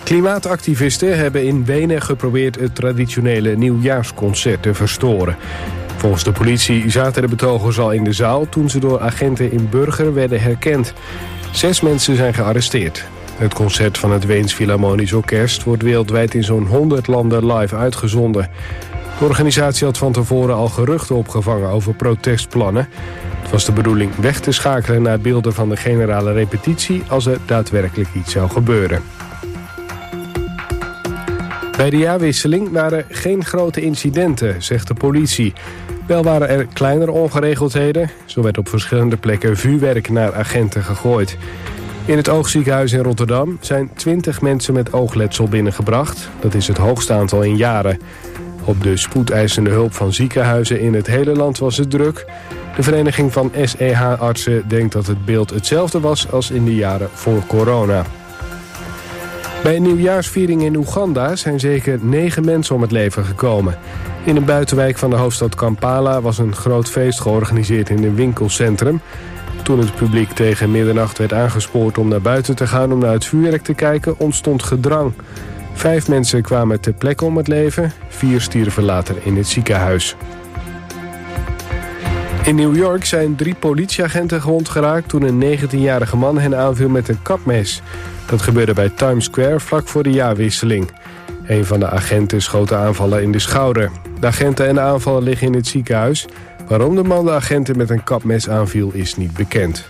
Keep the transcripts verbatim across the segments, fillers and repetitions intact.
Klimaatactivisten hebben in Wenen geprobeerd het traditionele nieuwjaarsconcert te verstoren. Volgens de politie zaten de betogers al in de zaal toen ze door agenten in Burger werden herkend. Zes mensen zijn gearresteerd. Het concert van het Weens Philharmonisch Orkest wordt wereldwijd in zo'n honderd landen live uitgezonden. De organisatie had van tevoren al geruchten opgevangen over protestplannen. Het was de bedoeling weg te schakelen naar beelden van de generale repetitie als er daadwerkelijk iets zou gebeuren. Bij de jaarwisseling waren geen grote incidenten, zegt de politie. Wel waren er kleinere ongeregeldheden. Zo werd op verschillende plekken vuurwerk naar agenten gegooid. In het oogziekenhuis in Rotterdam zijn twintig mensen met oogletsel binnengebracht. Dat is het hoogste aantal in jaren. Op de spoedeisende hulp van ziekenhuizen in het hele land was het druk. De Vereniging van S E H-artsen denkt dat het beeld hetzelfde was als in de jaren voor corona. Bij een nieuwjaarsviering in Oeganda zijn zeker negen mensen om het leven gekomen. In een buitenwijk van de hoofdstad Kampala was een groot feest georganiseerd in een winkelcentrum. Toen het publiek tegen middernacht werd aangespoord om naar buiten te gaan om naar het vuurwerk te kijken, ontstond gedrang. Vijf mensen kwamen ter plekke om het leven, vier stierven later in het ziekenhuis. In New York zijn drie politieagenten gewond geraakt toen een negentienjarige man hen aanviel met een kapmes. Dat gebeurde bij Times Square vlak voor de jaarwisseling. Een van de agenten schoot de aanvaller in de schouder. De agenten en de aanvaller liggen in het ziekenhuis. Waarom de man de agenten met een kapmes aanviel is niet bekend.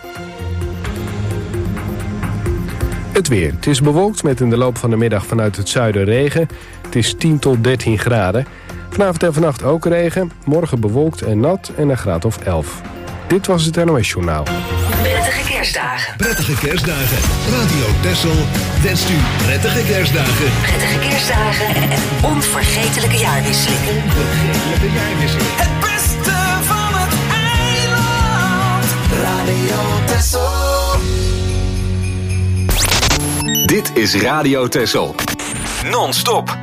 Het weer. Het is bewolkt met in de loop van de middag vanuit het zuiden regen. Het is tien tot dertien graden. Vanavond en vannacht ook regen. Morgen bewolkt en nat en een graad of elf. Dit was het N O S Journaal. Prettige kerstdagen. Prettige kerstdagen. Radio Texel wenst u prettige kerstdagen. Prettige kerstdagen en onvergetelijke jaarwisseling. Onvergetelijke jaarwisseling. Het beste van het eiland. Radio Texel. Dit is Radio Texel. Non-stop.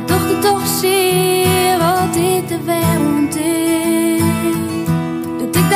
Toch zie wat dit de wereld is. Dat ik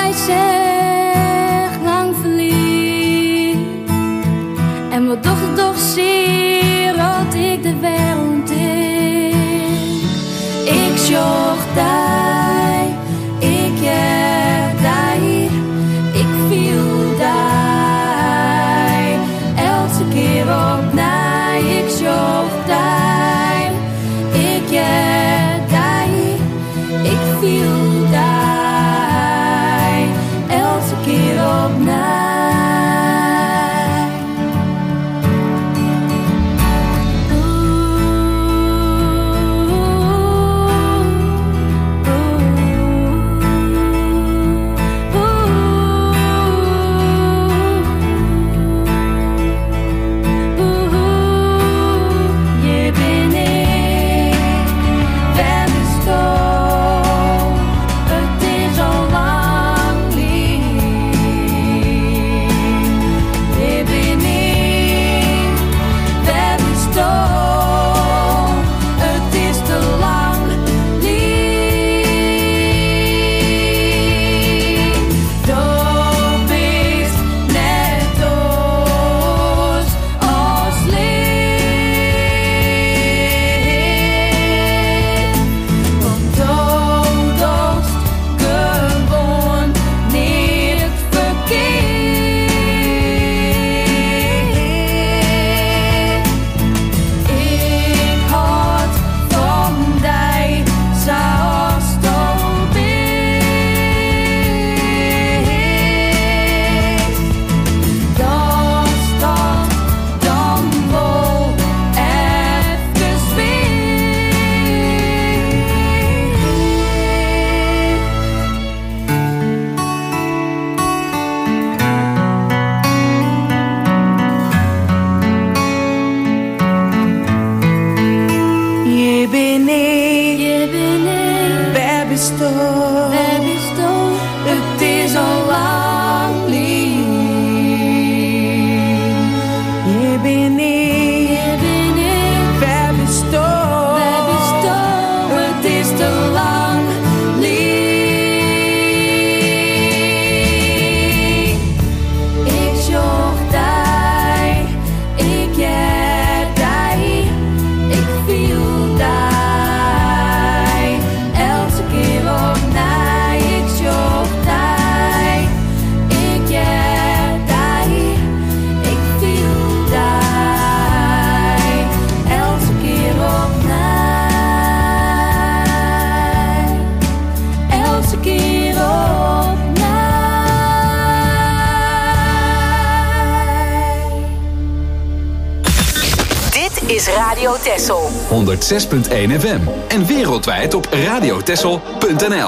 is Radio Texel. honderd zes punt één F M en wereldwijd op radiotexel punt n l.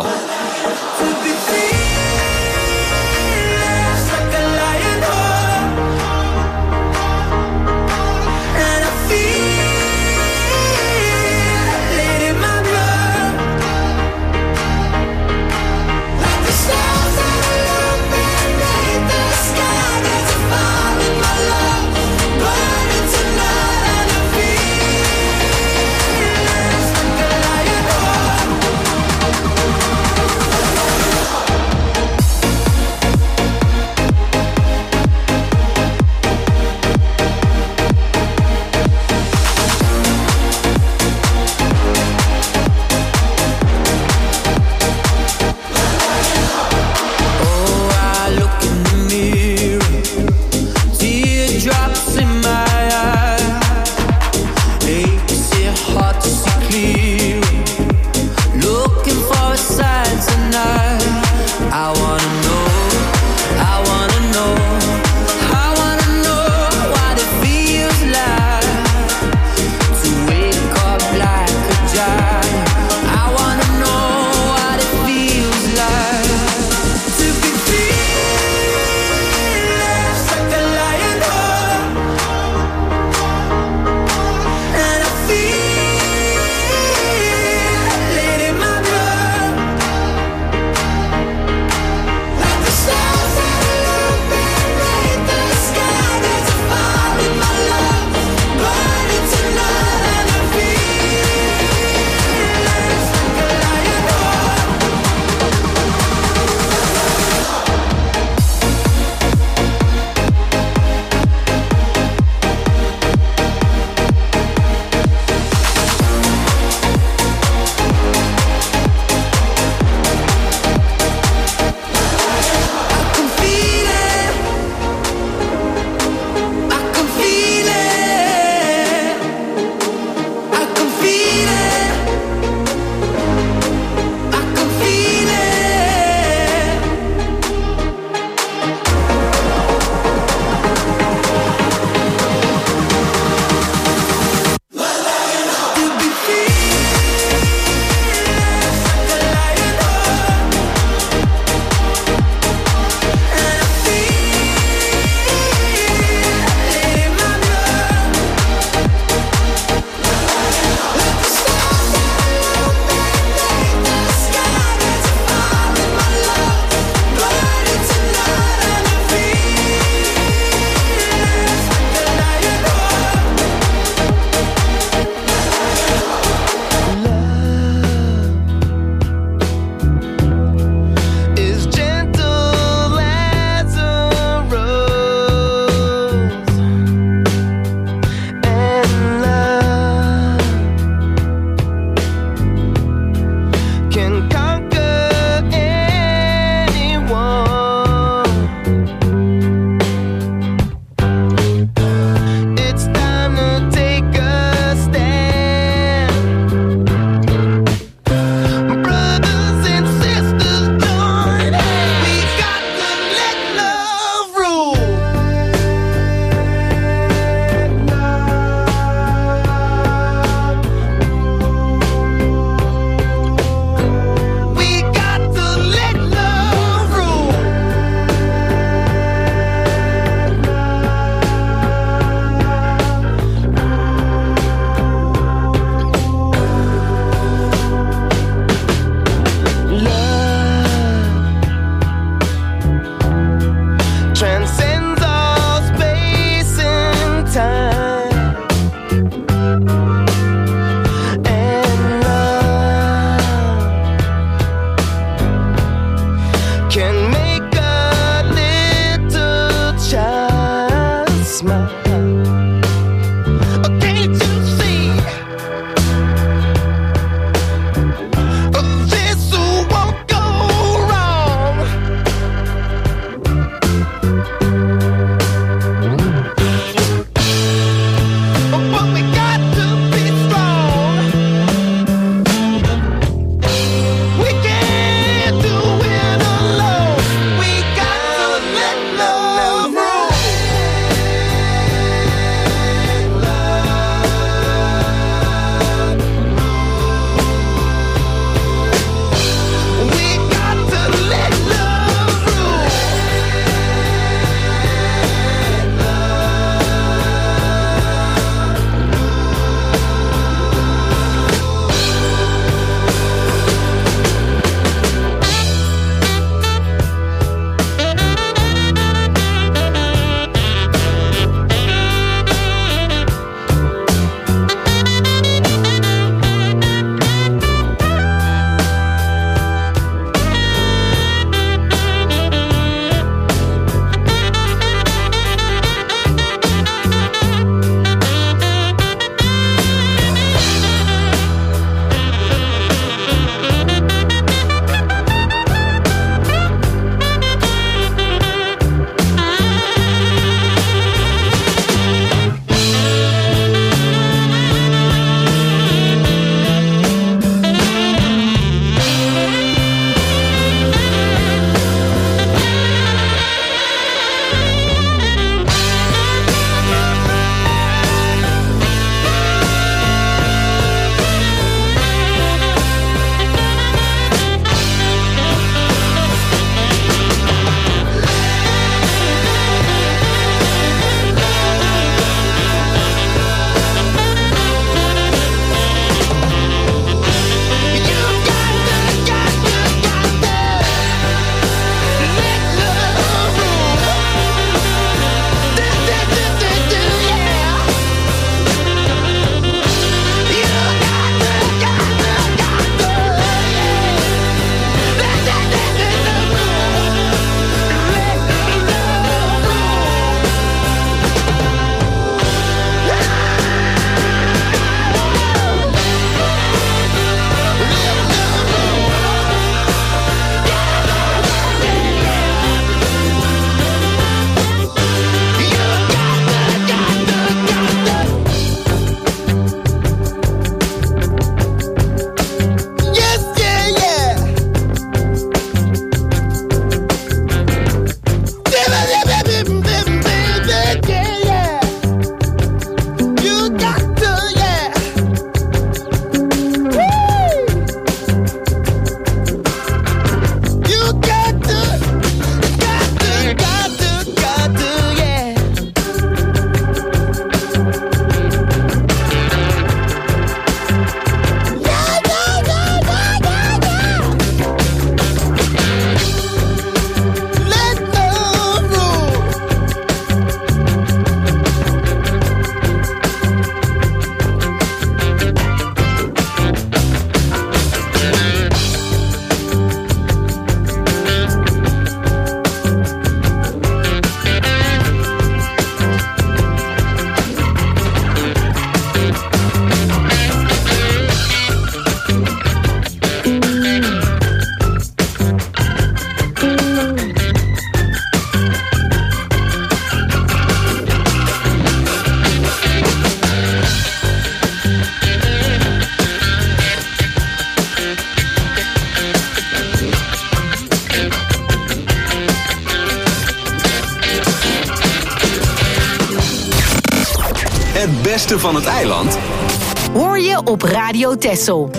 beste van het eiland? Hoor je op Radio Texel.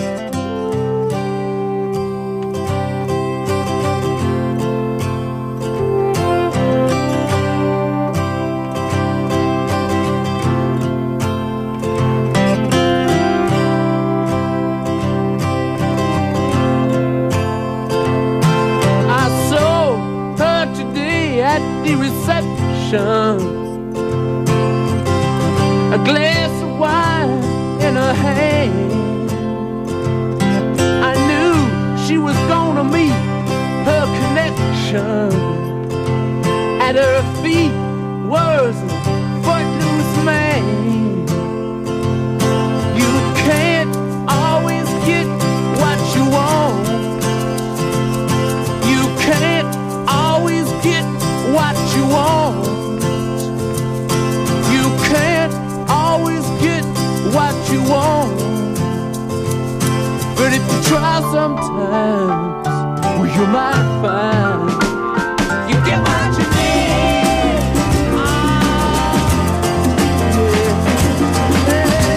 The reception, a glass of wine in her hand. I knew she was gonna meet her connection. At her feet was a footloose man. You can't always get what you want. You can't always get what you want. You can't always get what you want. But if you try sometimes, well, you might find you get what you need. Oh, yeah.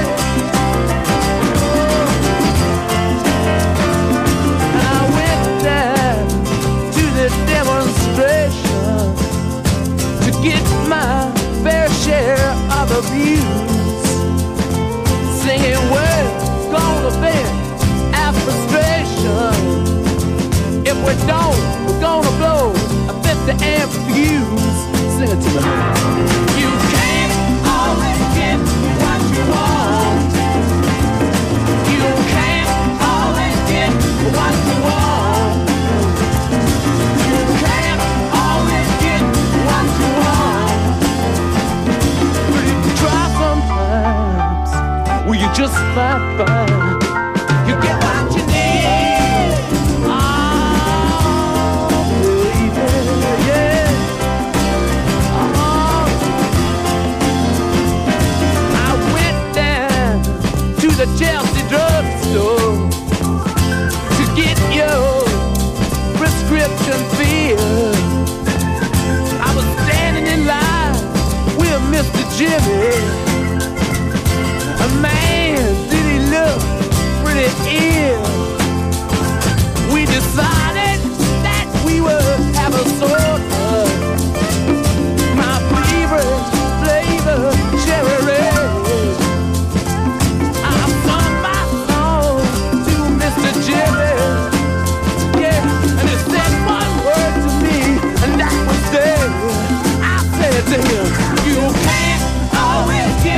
Yeah. And I went down to the demonstration to get my fair share of abuse, singing we're gonna vent our frustration. If we don't, we're gonna blow a fifty amp fuse. Sing it to me. You can't always get what you want. You can't always get what you want. You can't always get what you want. But if you try sometimes, well, you just might find you get what you need. Oh, baby, yeah. Oh. I went down to the Chelsea drugstore to get your prescription filled. I was standing in line with Mister Jimmy. A man, did he look pretty ill? We decided that we would have a soda. My favorite flavor, cherry red. I sung my song to Mister Jimmy. Yeah, and he said one word to me, and that was there. I said to him, you can't always get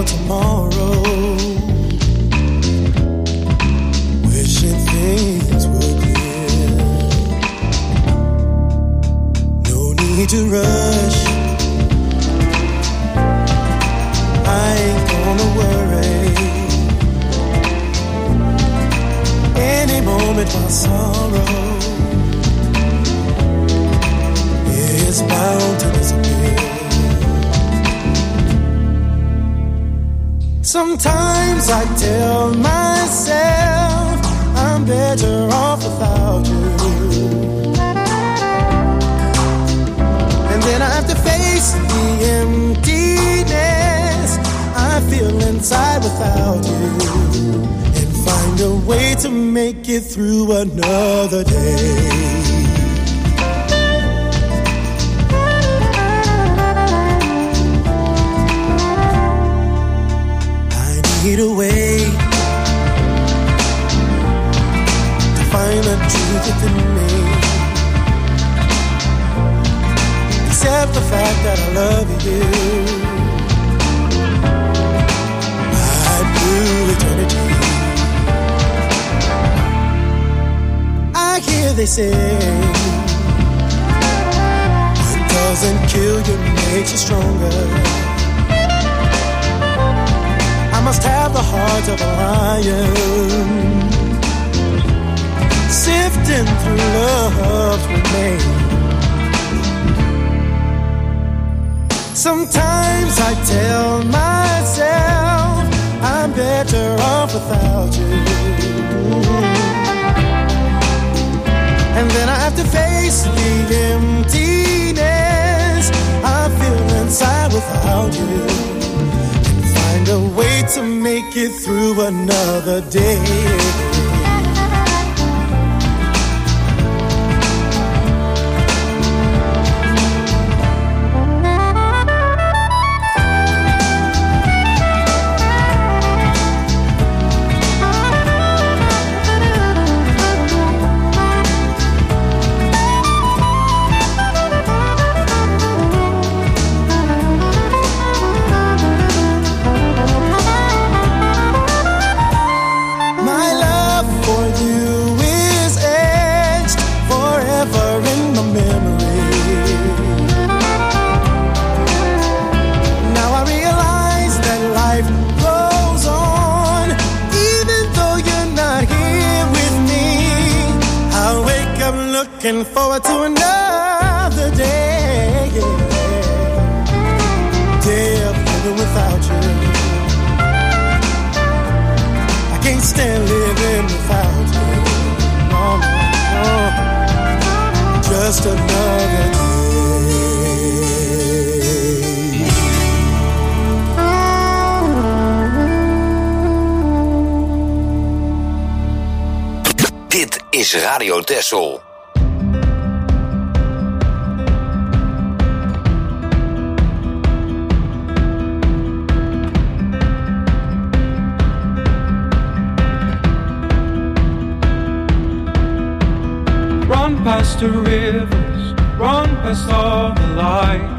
tomorrow, wishing things were clear. No need to rush, I ain't gonna worry. Any moment my sorrow is bound to disappear. Sometimes I tell myself I'm better off without you, and then I have to face the emptiness I feel inside without you, and find a way to make it through another day. Need a way to find the truth within me, accept the fact that I love you. My blue eternity. I hear they say what doesn't kill you makes you stronger. I must have the heart of a lion, sifting through love's remains. Sometimes I tell myself I'm better off without you, and then I have to face the emptiness I feel inside without you, find a way to make it through another day. Looking forward to another day, day of living without you. I can't stand living without you. No, no, no. Just another day. Dit is Radio Texel. Past the rivers, run past all the light.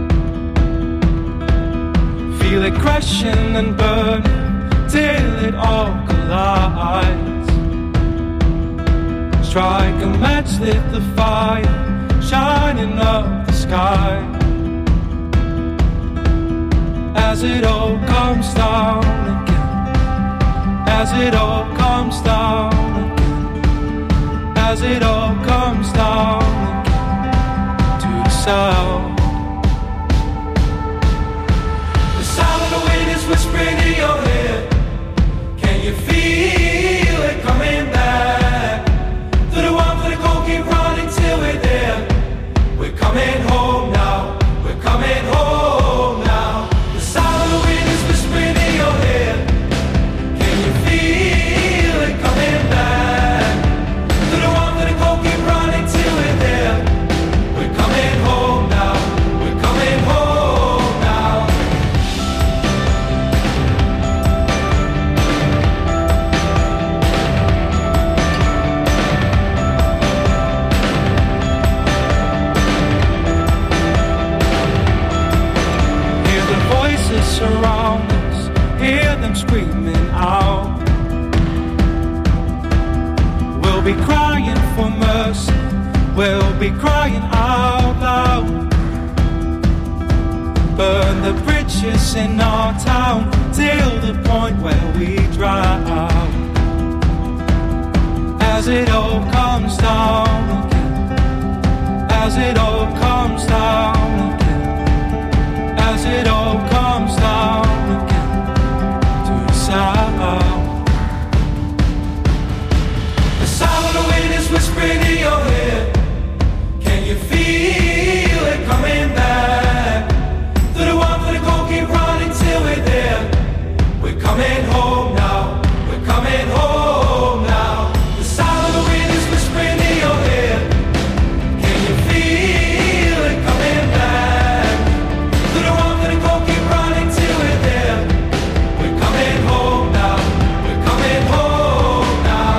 Feel it crashing and burning till it all collides. Strike a match, lit the fire, shining up the sky. As it all comes down again, as it all comes down again, as it all comes down again to the sound. The sound of the wind is whispering in your head. Can you feel it coming back? Through the warmth of the cold, keep running till we're there. We're coming home now, we're coming home now. The sound of the wind is whispering in your head. Can you feel it coming back? Keep running till we're there. We're coming home now. We'll be crying for mercy. We'll be crying out loud. Burn the bridges in our town till the point where we drown. As it all comes down again, as it all comes down again, as it all comes down again to the sound. The sound of the wind is whispering in your ear. Can you feel it coming back? To the one for the goal, keep running till we're there. We're coming home now, we're coming home now. The sound of the wind is whispering in your ear. Can you feel it coming back? To the one for the goal, keep running till we're there. We're coming home now, we're coming home now.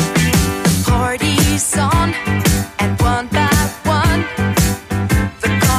Party's on, and one by one, the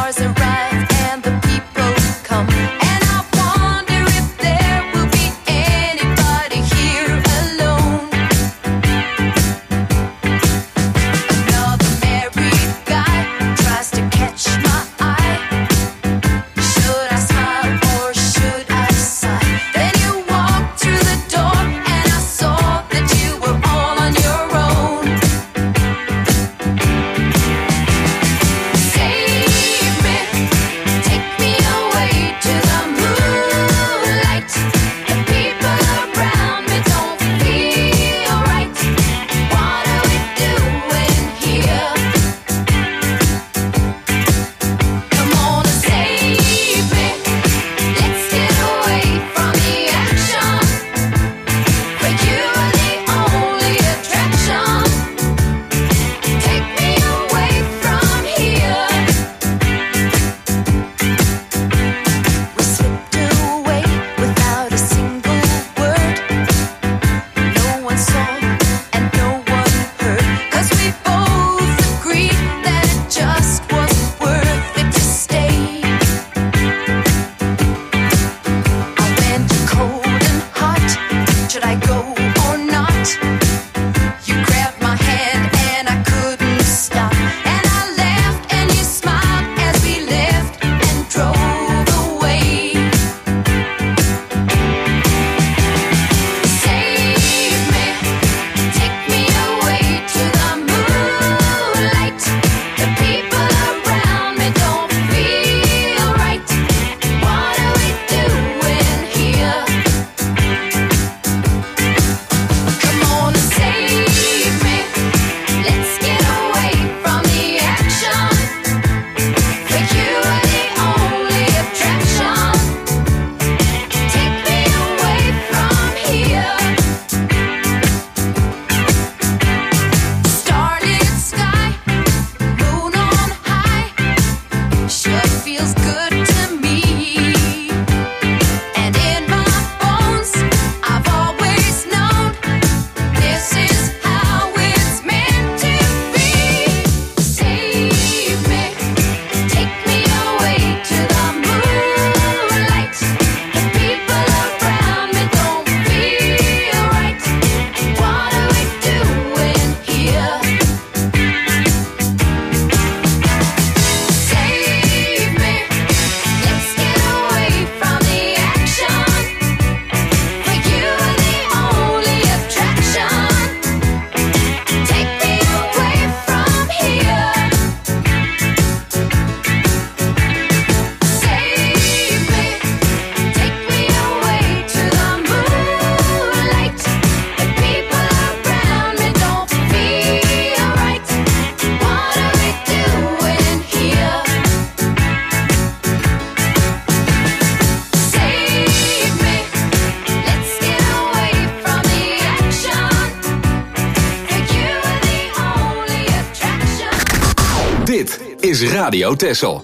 is Radio Texel.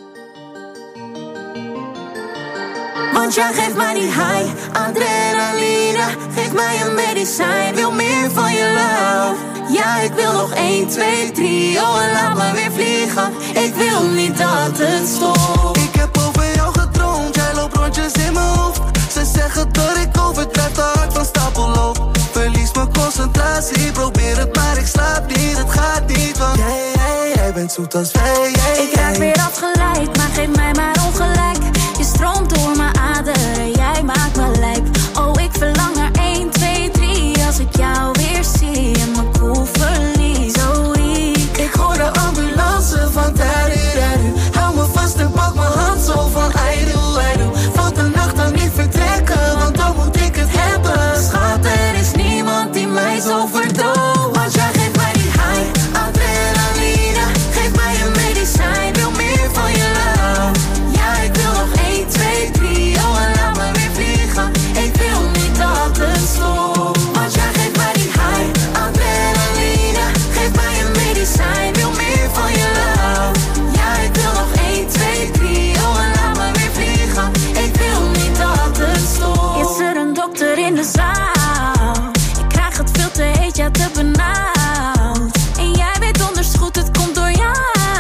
Want jij geeft mij die high, adrenaline. Geef mij een medicijn, wil meer van je love. Ja, ik wil nog één, twee, drie, oh en laat me weer vliegen. Ik wil niet dat het stopt. Ik heb over jou gedroomd, jij loopt rondjes in mijn hoofd. Ze zeggen dat ik overdrijf, te hard van stapel loop. Verlies mijn concentratie, probeer het maar ik slaap niet. Het gaat niet, want jij, jij, jij bent zoet als wij. Jij, ik raak weer afgeleid, maar geef mij maar ongelijk. Je stroomt door mijn aderen, jij maakt me lijp. Oh, ik verlang naar één, twee, drie. Als ik jou weer zie en mijn koel verlies. Zo weak. Ik hoor de ambulance van Tariru. Hou me vast en pak mijn hand zo van I do, I do. Valt de nacht dan niet vertrekken, want dan moet ik het hebben. Schat, er is niemand die mij zo verdooft. Want jij geeft mij die high, adrenaline. Geef mij een medicijn, wil meer van je love. Ja, ik wil nog één, twee, drie, oh en laat me weer vliegen. Ik wil niet dat het stopt. Want jij geeft mij die high, adrenaline. Geef mij een medicijn, wil meer van je love. Ja, ik wil nog één, twee, drie, oh en laat me weer vliegen. Ik wil niet dat het stopt. Is er een dokter in de zaal? Ik krijg het veel te heet, ja te benauwd. En jij weet donders goed, het komt door jou.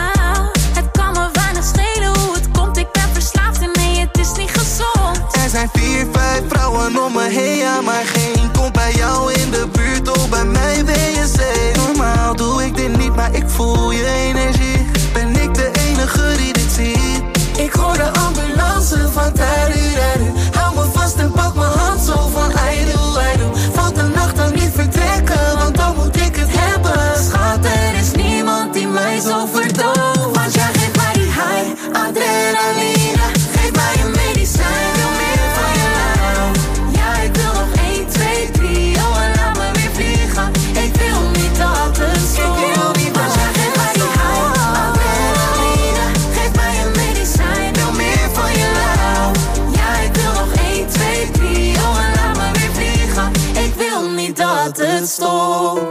Het kan me weinig schelen hoe het komt, ik ben verslaafd en nee, het is niet gezond. Er zijn vier, vijf vrouwen om me heen, ja, maar geen komt bij jou in de buurt. Oh, bij mij ben je safe. Normaal doe ik dit niet, maar ik voel je energie. Ben ik de enige die dit ziet? Ik hoor de ambulance van Tariru. Hou me vast en pak mijn hand zo van I do, I do. Valt de nacht dan niet vertrekken, want dan moet ik het hebben. Schat, er is niemand die mij zo verdooft. Want jij geeft mij die high, adrenaline. Geef mij een medicijn, wil meer van je love. Ja, ik wil nog één, twee, drie, oh en laat me weer vliegen. Ik wil niet dat het stopt. Want jij geeft mij die high, adrenaline. Geef mij een medicijn, wil meer van je love. Ja, ik wil nog één, twee, drie, oh en laat me weer vliegen. Ik wil niet dat het stopt.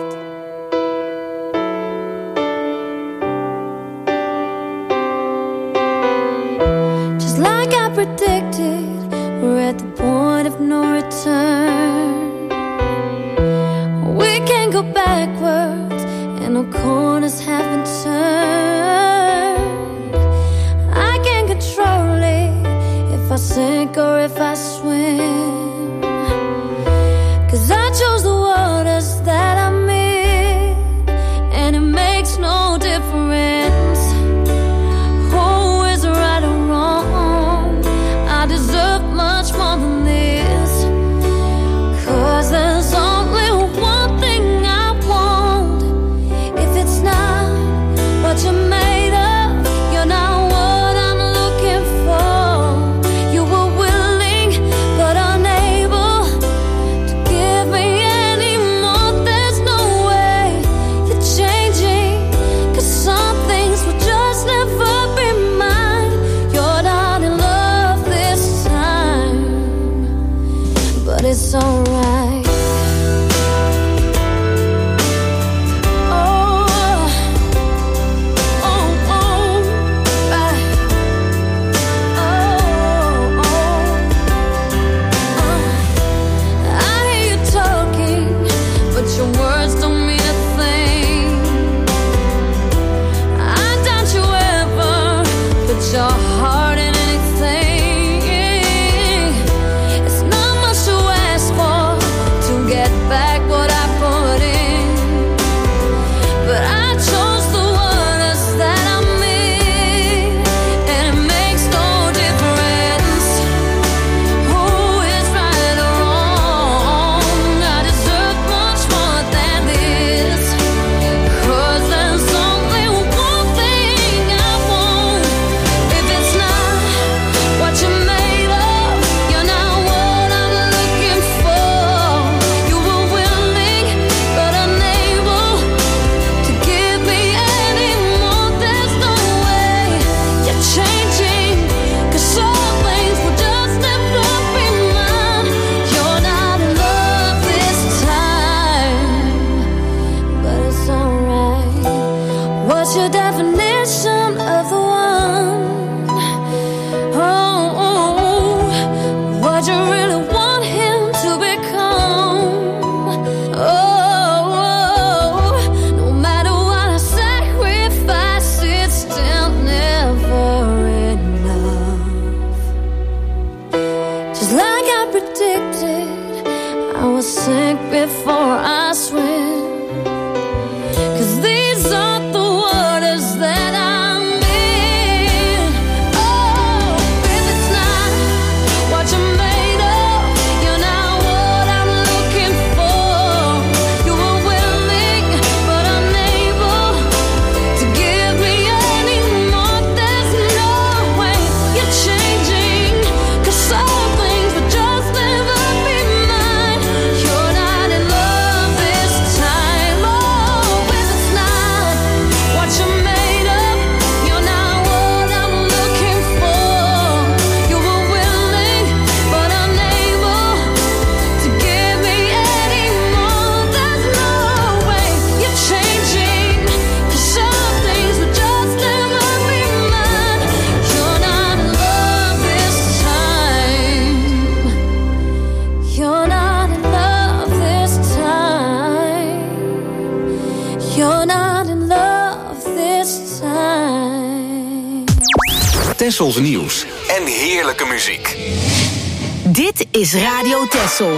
Just like I predicted, we're at the point of no return. We can't go backwards, and no corners have been turned. I can't control it, if I sink or if I swim. 'Cause I chose the waters that I'm in. think before I swim. 'Cause these are the waters that I'm in. Oh, if it's not what you're made of, you're not what I'm looking for. You were willing, but unable to give me any more. There's no way you're changing, 'cause some things would just never be mine. You're not in love this time. Oh, if it's not what you're made of, you're not what I'm looking for. You were willing, but unable to give me any more. There's no way you're changing, 'cause some things would just never be mine. You're not in love this time. You're not in love this time. You're not in love this time. Tessels nieuws en heerlijke muziek. Dit is Radio Tessel.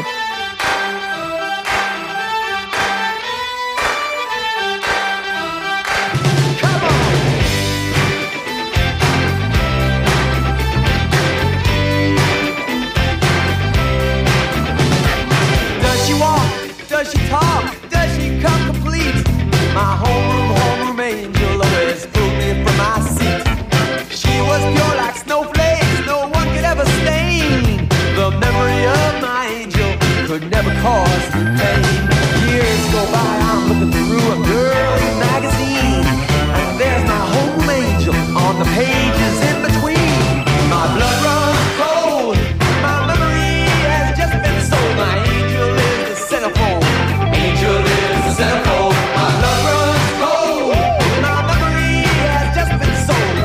Does she walk? Does she talk? Does she come complete? My homeroom, homeroom angel always pulled me from my seat. She was pure like snowflakes, no one could ever stain. The memory of my angel could never cause me pain. Years go by, I'm looking through a girly magazine, and there's my home angel on the pages in between. My blood runs cold, my memory has just been sold. My angel is the centerfold, angel is the centerfold. My blood runs cold, my memory has just been sold.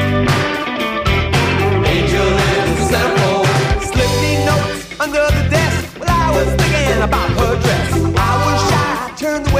Angel is the centerfold. Slip me notes under the desk while I was thinking about her dress. I was shy, turned away.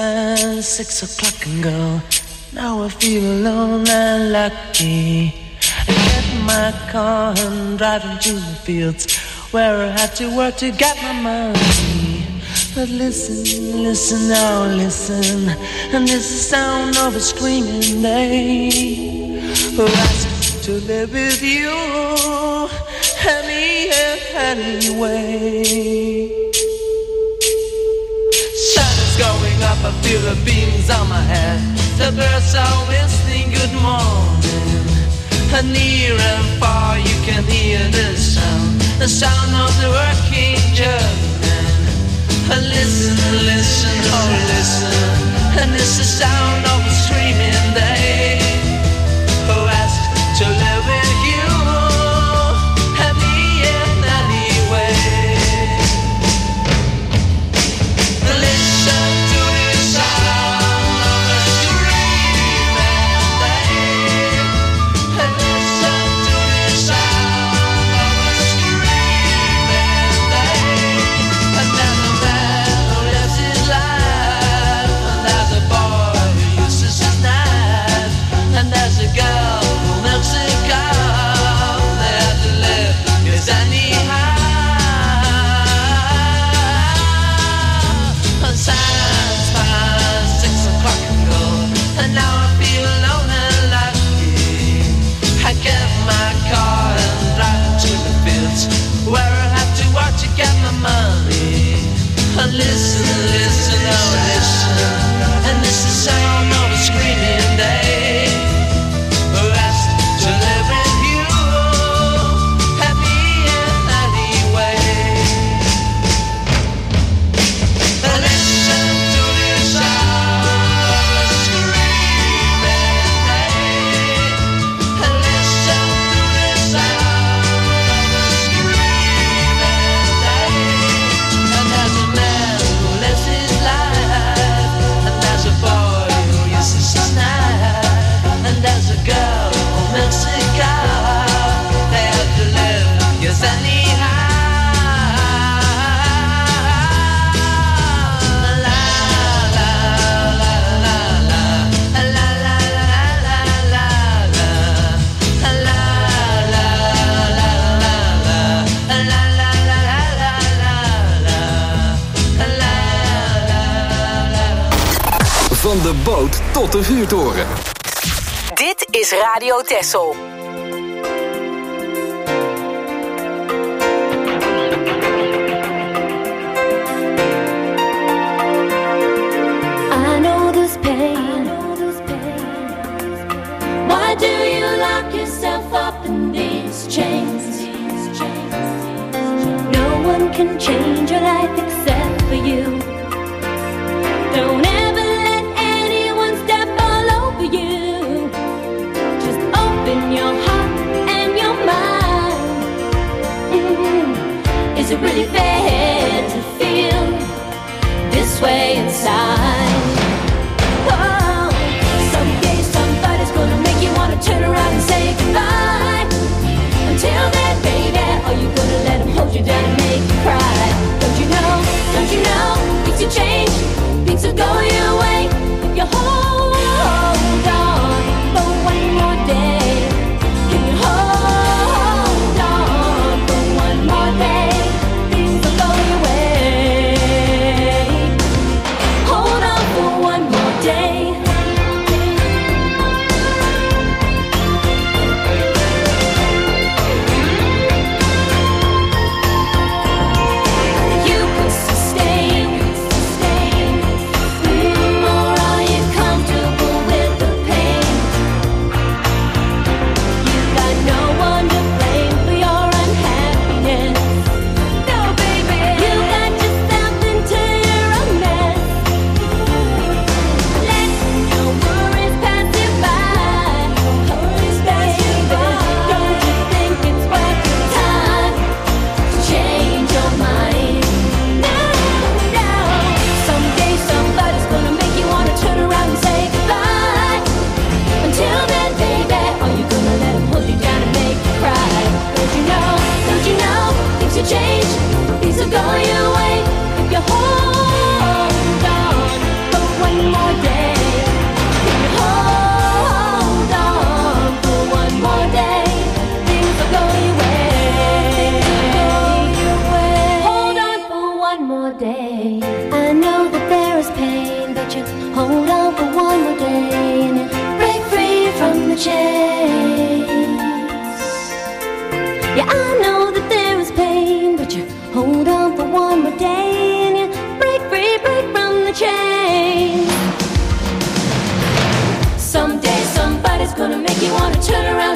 past six o'clock and go. Now I feel alone and lucky. I get in my car and drive into the fields where I had to work to get my money. But listen, listen now, listen, and this is the sound of a screaming day who asked to live with you any anyway. Sun is going up, I feel the beams on my head. The birds are whistling good morning, and near and far you can hear the sound, the sound of the working German. And listen, listen, oh listen, and it's the sound of a screaming day who asked to live with you and me in any way. Listen to the sound of a screaming day, and listen to the sound of a screaming day. And then a man who lives his life, and there's a boy who uses his knife, and there's a girl who milks a cow. They have to live, 'cause anyhow. And sands past six o'clock ago, and now I feel alone and lucky. I get in my car and drive to the fields where I have to work to get my money. And listen, listen, oh listen, and this is the sound of a screaming day who asked to live with you and me in any way. And listen to the sound of a screaming day, and listen to the sound of a screaming day. And there's a man who lives his life, and there's a boy who uses his knife, and there's a girl who milks a cow. They have to live, yes anyhow. La la la la la la, la la la la la, la la la la la, la la Van de boot tot de vuurtoren. Dit is Radio Texel. I know this pain. Why do you lock yourself up in these chains? No one can change your life except for you. Don't ever let anyone step all over you. Just open your heart and your mind. Mm. Is it really fair to feel this way inside? Oh, someday somebody's gonna make you wanna turn around and say goodbye. Until then, baby, are you gonna let him hold you down and make you cry? Don't you know, don't you know, things will change, things are going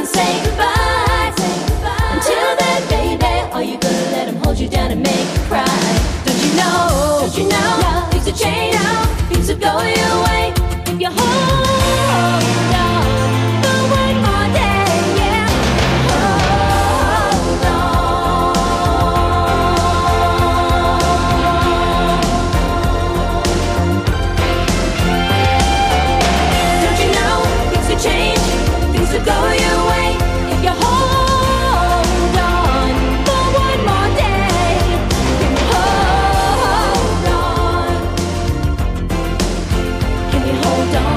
and say goodbye. Say goodbye. Until then, baby, are you gonna let him hold you down and make you cry? Don't you know? Don't you know? No. Things will change. No. Things will go your way if you hold on for one more day. Yeah, hold on. Don't you know? Things will change. Things will go your way if you hold on for one more day. Can you hold on? Can you hold on?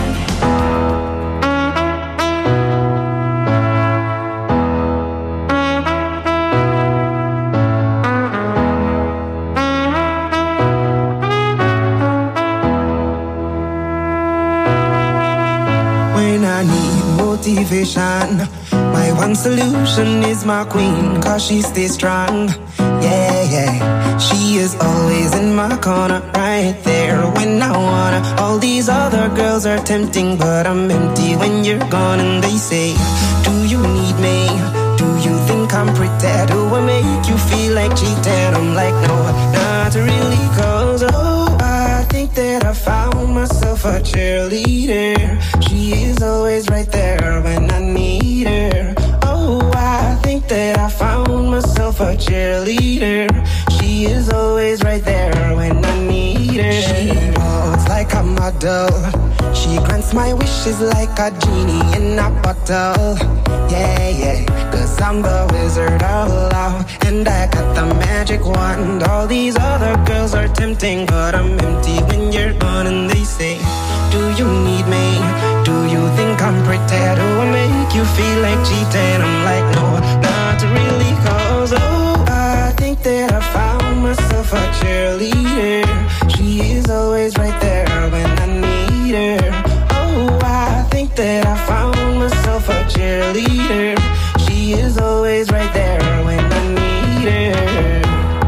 When I need motivation, my one solution is my queen, cause she stays strong. Yeah, yeah. She is always in my corner, right there when I wanna. All these other girls are tempting, but I'm empty when you're gone. And they say, do you need me? Do you think I'm pretty? Do I make you feel like cheating? I'm like, no, not really, cause oh, I think that I found myself a cheerleader. She is always right there when I need her. Oh, I think that I found myself a cheerleader. She is always right there when I need her. She walks like a model. She grants my wishes like a genie in a bottle. Yeah, yeah, cause I'm the wizard of love, and I got the magic wand. All these other girls are tempting, but I'm empty when you're gone. And they say, do you need me? Do you think I'm pretty? Do I make you feel like cheating? I'm like, no, not really, cause oh, I think that I found myself a cheerleader. She is always right there when I need her. Oh, I think that I found myself a cheerleader. She is always right there when I need her.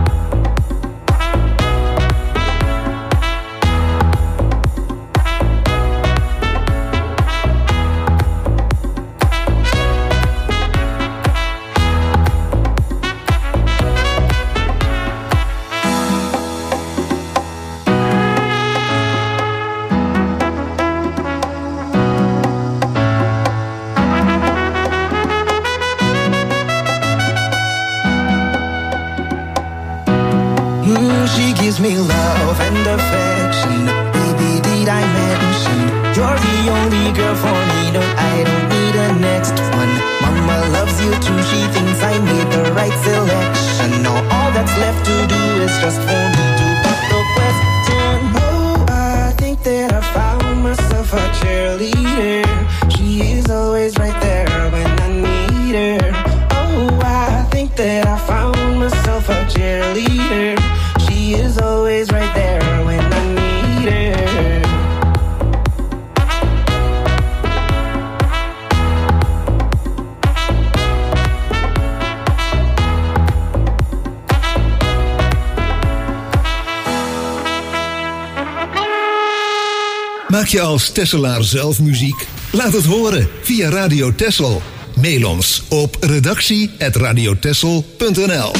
She gives me love and affection. Baby, did I mention you're the only girl for me? No, I don't need a next one. Mama loves you too. She thinks I made the right selection. Now all that's left to do is just for me to pop the question. Oh, I think that I found myself a cheerleader. She is always right there when I need her. Oh, I think that I found myself a cheerleader. She is always right there when I need her. Maak je als Tesselaar zelf muziek? Laat het horen via Radio Tessel. Mail ons op redactie at radiotessel punt n l.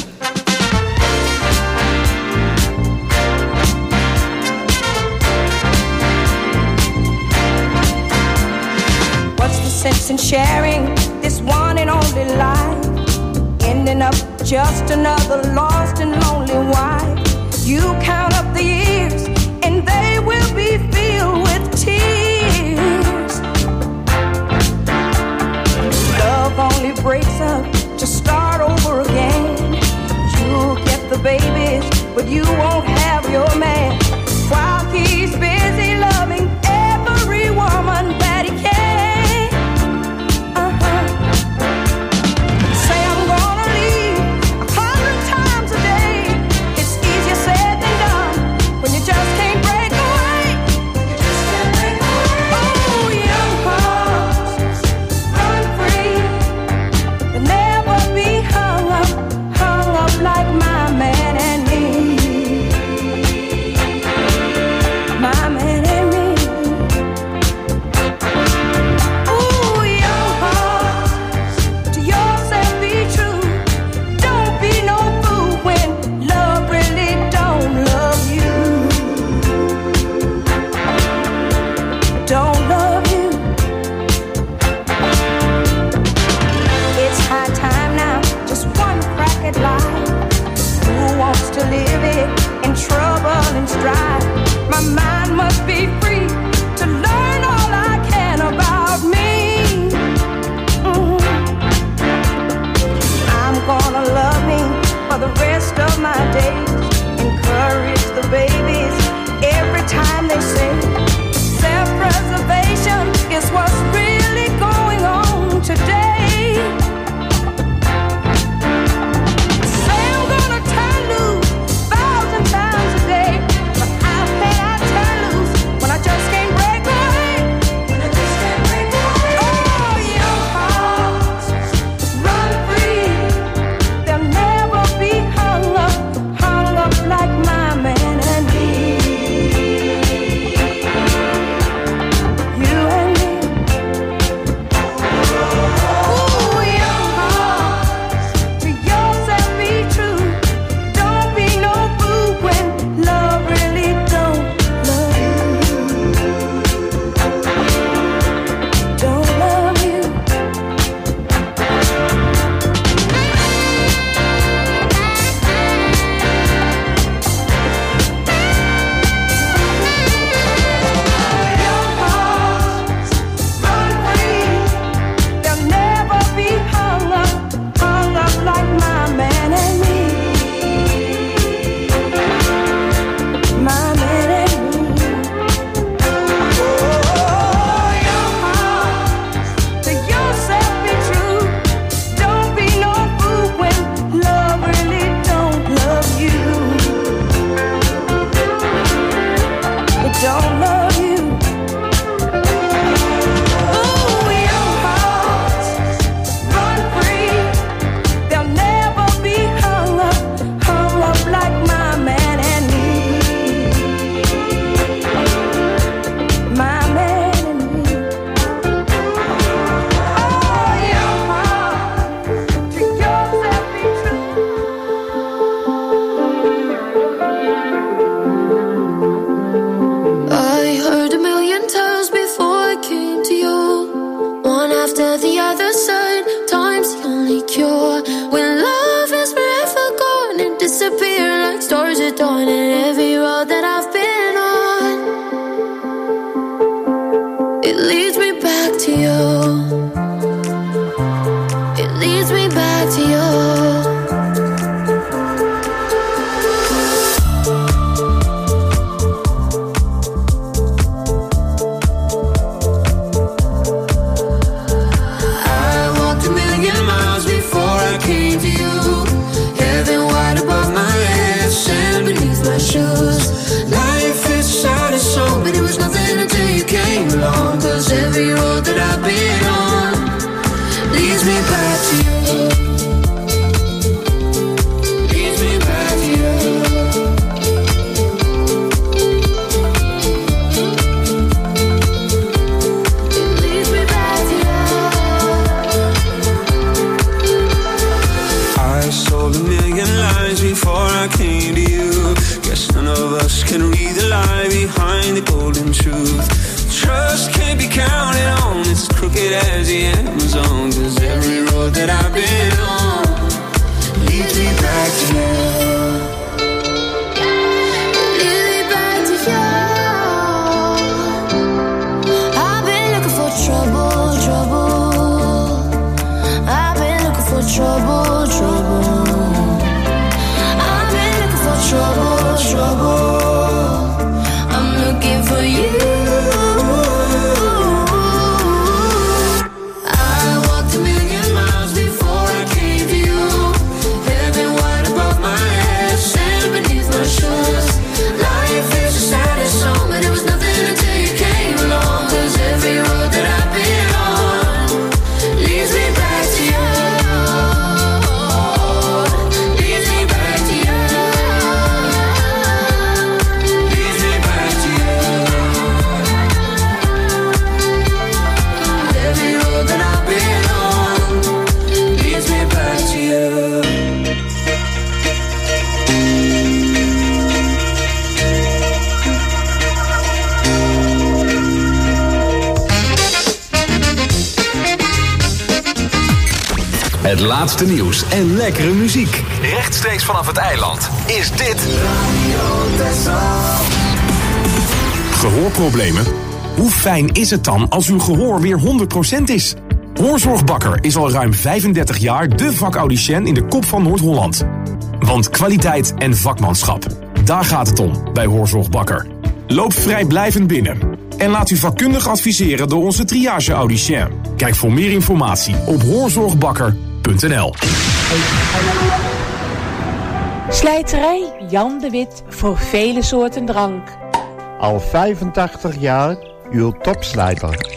Sense in sharing this one and only life, ending up just another lost and lonely wife. You count up the years and they will be filled with tears. Love only breaks up to start over again. You'll get the babies, but you won't have your man, while he's busy loving every woman that he can. don't love you. It's high time now, just one crack at life. Who wants to live it in trouble and strife? My mind must be free to learn all I can about me. Mm-hmm. I'm gonna love me for the rest of my days. Encourage the babies every time they say self-preservation is what's really going on today. Say I'm gonna turn loose thousand times a day, but I say I turn loose when I just can't break away. When I just can't break away. Oh, your hearts run free. They'll never be hung up, hung up like my man and me. You and me. Ooh, your hearts to yourself be true. Don't be no fool when love really don't love you. Don't love you. Your hearts run free. They'll never be hung up, hung up like my man and me. My man and me. Oh, your hearts to yourself be true. Don't be no fool when love really don't love you. It don't love you. Ooh, your hearts run free. They'll never be hung up, hung up like my man and me. My man and me. Oh, your heart to yourself be true. I heard a million times before I came to you. One after the other side, time's the only cure. When love is forever gone and disappear like stars at dawn. And every road that I've been on, it leads me back to you. It leads me back to you. I walked a million miles before I came to you. Heaven wide above my head, sand beneath my shoes. Life is sad and so, but it was nothing until you came along. 'Cause every road that I've been on leads me back to you. Leads me back to you. Leads me back to you. I sold a million lies before I came to you. Guess none of us can read the lie behind the golden truth. Trust can't be counted on, it's as crooked as the Amazon. 'Cause every road that I've been on leads me back to you. Lead me back to you. I've been looking for trouble, trouble. I've been looking for trouble, trouble. I've been looking for trouble, trouble. I'm looking for you. I walked a million miles before I came Het laatste nieuws en lekkere muziek. Rechtstreeks vanaf het eiland is dit Radio Texel. Gehoorproblemen? Hoe fijn is het dan als uw gehoor weer honderd procent is? Hoorzorg Bakker is al ruim vijfendertig jaar de vakaudiënt in de kop van Noord-Holland. Want kwaliteit en vakmanschap, daar gaat het om bij Hoorzorg Bakker. Loop vrijblijvend binnen en laat u vakkundig adviseren door onze triage-audicien. Kijk voor meer informatie op hoorzorgbakker punt n l. Slijterij Jan de Wit voor vele soorten drank. Al vijfentachtig jaar uw topslijter.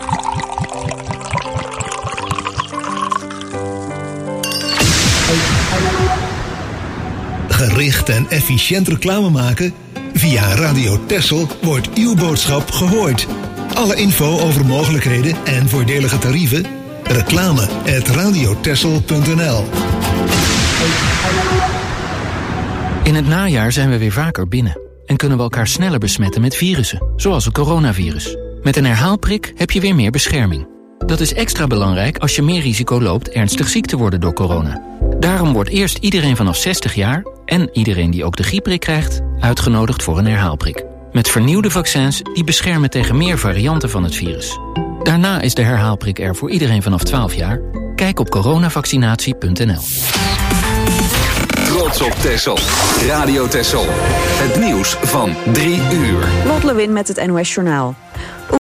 Gericht en efficiënt reclame maken? Via Radio Texel wordt uw boodschap gehoord. Alle info over mogelijkheden en voordelige tarieven? Reclame at radiotexel punt n l. In het najaar zijn we weer vaker binnen en kunnen we elkaar sneller besmetten met virussen, zoals het coronavirus. Met een herhaalprik heb je weer meer bescherming. Dat is extra belangrijk als je meer risico loopt ernstig ziek te worden door corona. Daarom wordt eerst iedereen vanaf zestig jaar en iedereen die ook de griepprik krijgt uitgenodigd voor een herhaalprik. Met vernieuwde vaccins die beschermen tegen meer varianten van het virus. Daarna is de herhaalprik er voor iedereen vanaf twaalf jaar. Kijk op coronavaccinatie punt n l. Trots op Texel. Radio Texel. Het nieuws van drie uur. Lot Lewin met het N O S Journaal.